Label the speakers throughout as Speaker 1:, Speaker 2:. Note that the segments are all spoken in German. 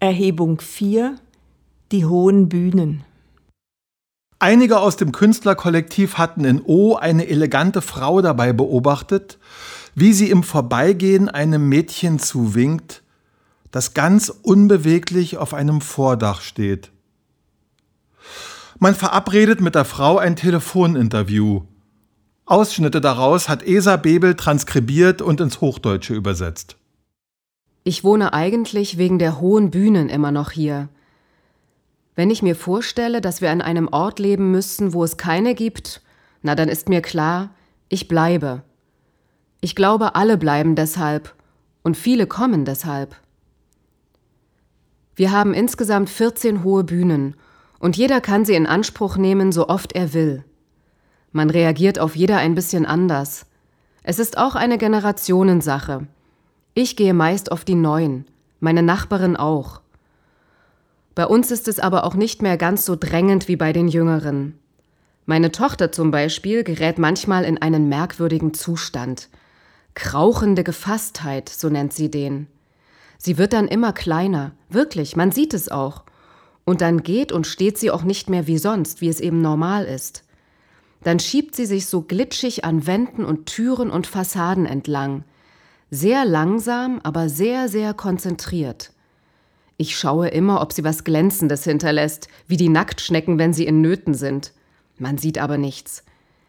Speaker 1: Erhebung 4 – Die hohen Bühnen.
Speaker 2: Einige aus dem Künstlerkollektiv hatten in O eine elegante Frau dabei beobachtet, wie sie im Vorbeigehen einem Mädchen zuwinkt, das ganz unbeweglich auf einem Vordach steht. Man verabredet mit der Frau ein Telefoninterview. Ausschnitte daraus hat Esa Bebel transkribiert und ins Hochdeutsche übersetzt.
Speaker 3: Ich wohne eigentlich wegen der hohen Bühnen immer noch hier. Wenn ich mir vorstelle, dass wir an einem Ort leben müssten, wo es keine gibt, na dann ist mir klar, ich bleibe. Ich glaube, alle bleiben deshalb und viele kommen deshalb. Wir haben insgesamt 14 hohe Bühnen und jeder kann sie in Anspruch nehmen, so oft er will. Man reagiert auf jeder ein bisschen anders. Es ist auch eine Generationensache. Ich gehe meist auf die Neuen, meine Nachbarin auch. Bei uns ist es aber auch nicht mehr ganz so drängend wie bei den Jüngeren. Meine Tochter zum Beispiel gerät manchmal in einen merkwürdigen Zustand. Krauchende Gefasstheit, so nennt sie den. Sie wird dann immer kleiner, wirklich, man sieht es auch. Und dann geht und steht sie auch nicht mehr wie sonst, wie es eben normal ist. Dann schiebt sie sich so glitschig an Wänden und Türen und Fassaden entlang. Sehr langsam, aber sehr, sehr konzentriert. Ich schaue immer, ob sie was Glänzendes hinterlässt, wie die Nacktschnecken, wenn sie in Nöten sind. Man sieht aber nichts.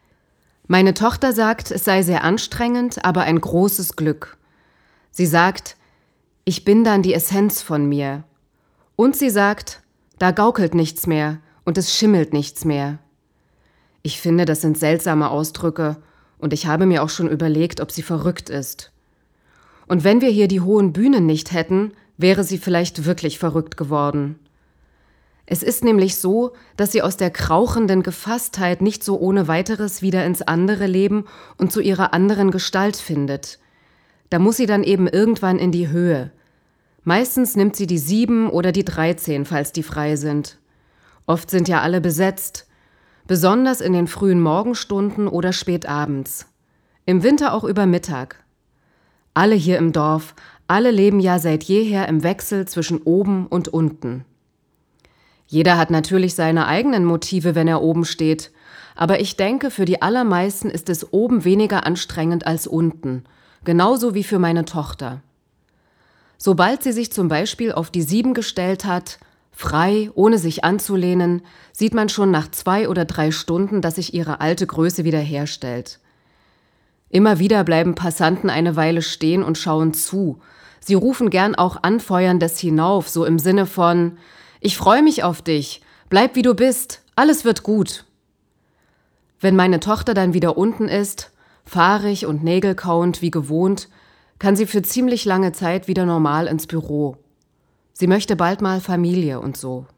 Speaker 3: Meine Tochter sagt, es sei sehr anstrengend, aber ein großes Glück. Sie sagt, ich bin dann die Essenz von mir. Und sie sagt, da gaukelt nichts mehr und es schimmelt nichts mehr. Ich finde, das sind seltsame Ausdrücke und ich habe mir auch schon überlegt, ob sie verrückt ist. Und wenn wir hier die hohen Bühnen nicht hätten, wäre sie vielleicht wirklich verrückt geworden. Es ist nämlich so, dass sie aus der krauchenden Gefasstheit nicht so ohne weiteres wieder ins andere Leben und zu ihrer anderen Gestalt findet. Da muss sie dann eben irgendwann in die Höhe. Meistens nimmt sie die 7 oder die 13, falls die frei sind. Oft sind ja alle besetzt, besonders in den frühen Morgenstunden oder spät abends. Im Winter auch über Mittag. Alle hier im Dorf, alle leben ja seit jeher im Wechsel zwischen oben und unten. Jeder hat natürlich seine eigenen Motive, wenn er oben steht, aber ich denke, für die allermeisten ist es oben weniger anstrengend als unten, genauso wie für meine Tochter. Sobald sie sich zum Beispiel auf die 7 gestellt hat, frei, ohne sich anzulehnen, sieht man schon nach 2 oder 3 Stunden, dass sich ihre alte Größe wiederherstellt. Immer wieder bleiben Passanten eine Weile stehen und schauen zu. Sie rufen gern auch Anfeuerndes hinauf, so im Sinne von: Ich freue mich auf dich, bleib wie du bist, alles wird gut. Wenn meine Tochter dann wieder unten ist, fahrig und nägelkauend wie gewohnt, kann sie für ziemlich lange Zeit wieder normal ins Büro. Sie möchte bald mal Familie und so.